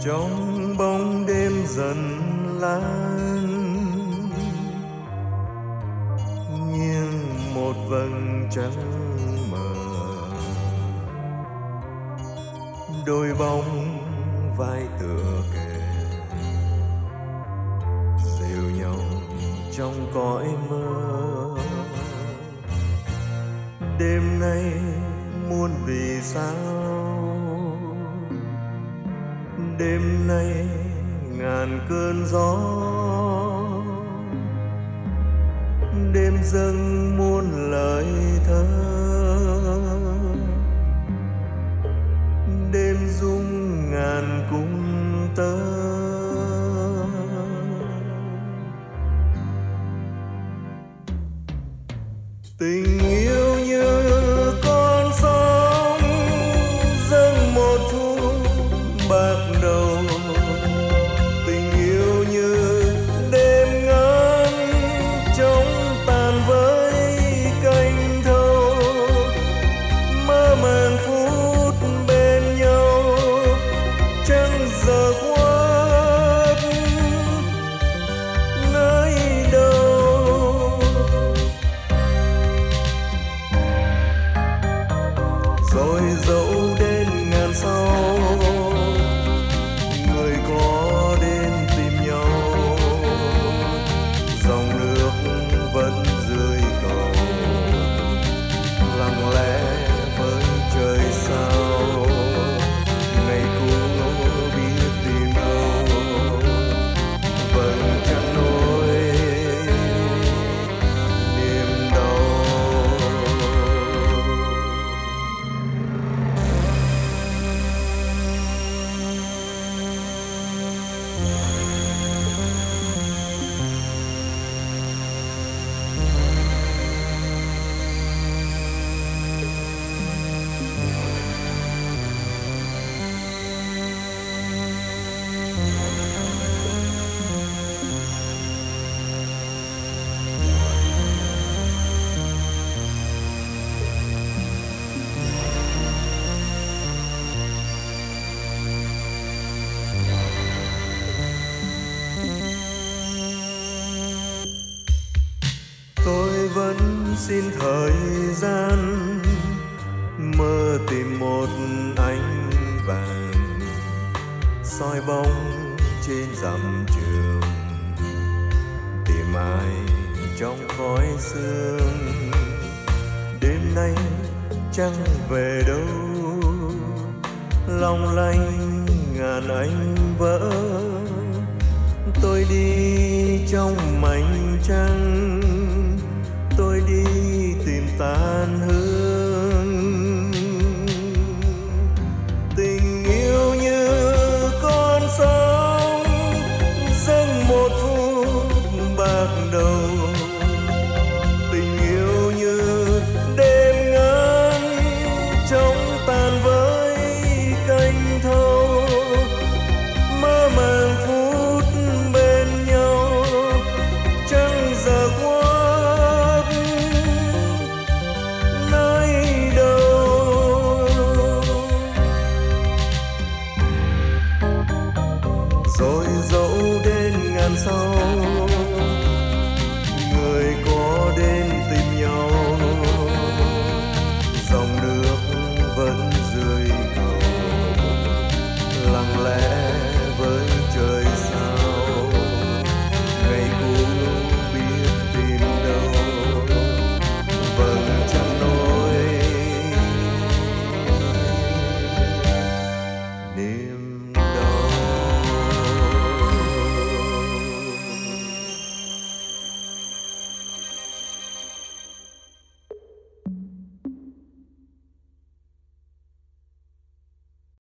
trong bóng đêm dần lan, nghiêng một vầng trăng mờ, đôi bóng vai tựa kề dìu nhau trong cõi mơ. Đêm nay muôn vì sao, đêm nay ngàn cơn gió, đêm dâng muôn lời thơ, đêm rung ngàn cung tơ. Tình yêu như con sóng dâng một phút bạc đầu, tình yêu như đêm ngắn trống tàn với cành thâu, mơ màng phút bên nhau chẳng giờ khuất nơi đâu. Rồi dẫu đến ngàn sau, người có đến tìm nhau, dòng nước vẫn rơi cầu, lặng lẽ với trời sao. Ngày cũ biết tìm đâu, vẫn chẳng nỗi niềm đau. Tôi vẫn xin thời gian mơ tìm một ánh vàng, soi bóng trên dặm trường, tìm ai trong khói sương. Đêm nay chẳng về đâu, long lanh ngàn ánh vỡ. Tôi đi trong mảnh trăng, tôi đi tìm tan